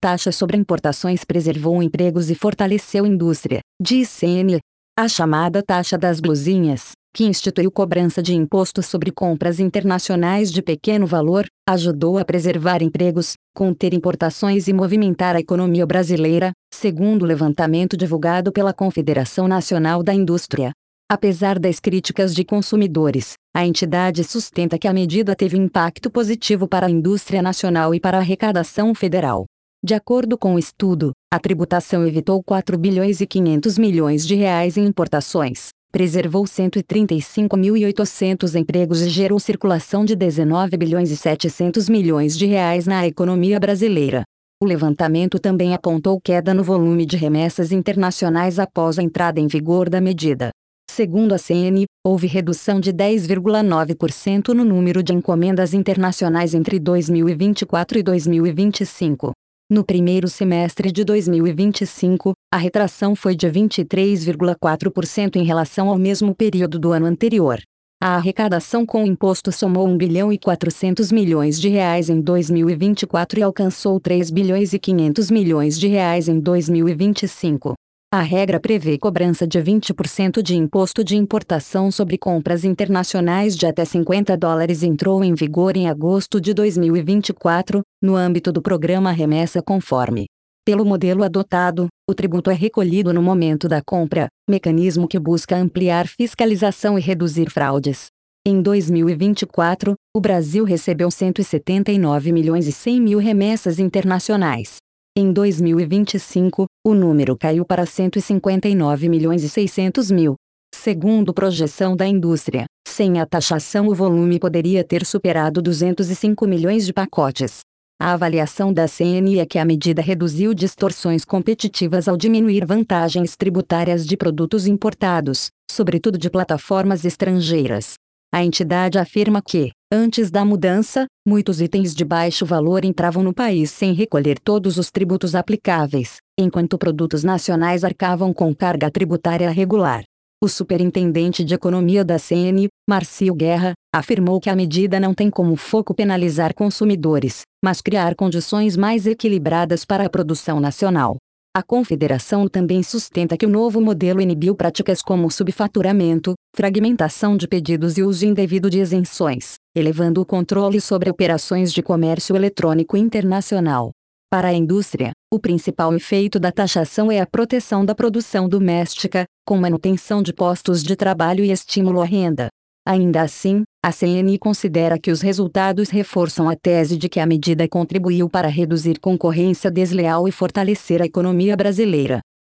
taxa sobre importações preservou empregos e fortaleceu a indústria, diz CNE. A chamada taxa das blusinhas, que instituiu cobrança de imposto sobre compras internacionais de pequeno valor, ajudou a preservar empregos, conter importações e movimentar a economia brasileira, segundo o levantamento divulgado pela Confederação Nacional da Indústria. Apesar das críticas de consumidores, a entidade sustenta que a medida teve impacto positivo para a indústria nacional e para a arrecadação federal. De acordo com o estudo, a tributação evitou 4 bilhões e 500 milhões de reais em importações, preservou 135.800 empregos e gerou circulação de 19 bilhões e 700 milhões de reais na economia brasileira. O levantamento também apontou queda no volume de remessas internacionais após a entrada em vigor da medida. Segundo a CNE, houve redução de 10,9% no número de encomendas internacionais entre 2024 e 2025. No primeiro semestre de 2025, a retração foi de 23,4% em relação ao mesmo período do ano anterior. A arrecadação com o imposto somou 1 bilhão e 400 milhões de reais em 2024 e alcançou 3 bilhões e 500 milhões de reais em 2025. A regra prevê cobrança de 20% de imposto de importação sobre compras internacionais de até $50 e entrou em vigor em agosto de 2024, no âmbito do programa Remessa Conforme. Pelo modelo adotado, o tributo é recolhido no momento da compra, mecanismo que busca ampliar fiscalização e reduzir fraudes. Em 2024, o Brasil recebeu 179 milhões e 100 mil remessas internacionais. Em 2025, o número caiu para 159 milhões e 600 mil. Segundo projeção da indústria, sem a taxação o volume poderia ter superado 205 milhões de pacotes. A avaliação da CNE é que a medida reduziu distorções competitivas ao diminuir vantagens tributárias de produtos importados, sobretudo de plataformas estrangeiras. A entidade afirma que, antes da mudança, muitos itens de baixo valor entravam no país sem recolher todos os tributos aplicáveis, enquanto produtos nacionais arcavam com carga tributária regular. O superintendente de economia da CNE, Marcio Guerra, afirmou que a medida não tem como foco penalizar consumidores, mas criar condições mais equilibradas para a produção nacional. A Confederação também sustenta que o novo modelo inibiu práticas como subfaturamento, fragmentação de pedidos e uso indevido de isenções, elevando o controle sobre operações de comércio eletrônico internacional. Para a indústria, o principal efeito da taxação é a proteção da produção doméstica, com manutenção de postos de trabalho e estímulo à renda. Ainda assim, a CNE considera que os resultados reforçam a tese de que a medida contribuiu para reduzir concorrência desleal e fortalecer a economia brasileira.